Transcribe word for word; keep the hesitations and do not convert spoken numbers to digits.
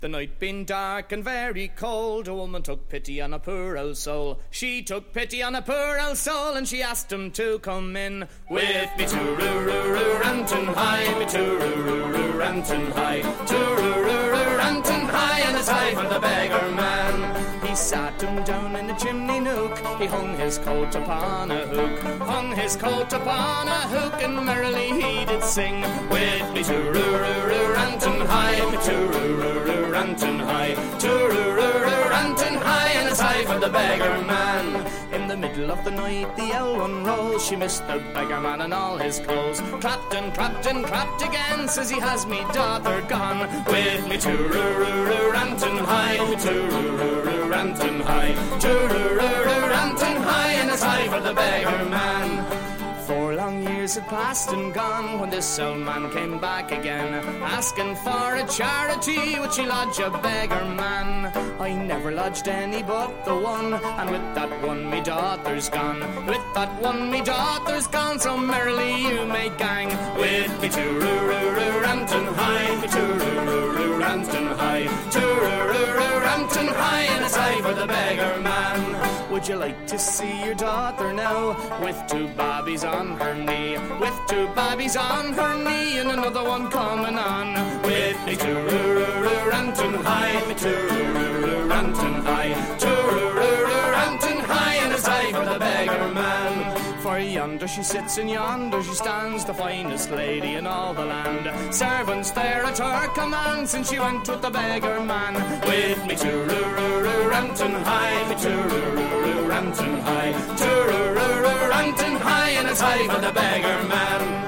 The night being dark and very cold, a woman took pity on a poor old soul. She took pity on a poor old soul, and she asked him to come in with me to Ranton High, me to Ranton High, to Ranton High, and it's high for the beggar man. He sat him down in a chimney nook, he hung his coat upon a hook, hung his coat upon a hook, and merrily he did sing with me to Ranton High, me to Ranton High, Ranton High, and it's high for the beggar man. In the middle of the night the owl one rose, she missed the beggar man and all his clothes. Clapped and clapped and clapped again, says he has me daughter gone with me to Ranton High, me to Ranton High, to Ranton High, and it's high for the beggar man. Four long years had passed and gone when this old man came back again, asking for a charity, would she lodge a beggar man? I never lodged any but the one, and with that one me daughter's gone, with that one me daughter's gone, so merrily you may gang with me to Ranton High, me to Ranton High, to Ranton High, and it's high for the beggar man. Would you like to see your daughter now, with two babbies on her knee, with two babbies on her knee, and another one coming on with me to Ranton High, me to Ranton High, to Ranton High, and it's high for the beggar man. For yonder she sits and yonder she stands, the finest lady in all the land. Servants there at her command, since she went with the beggar man with me to Ranton High, me to Ranton High, to Ranton High, and it's high for the beggar man.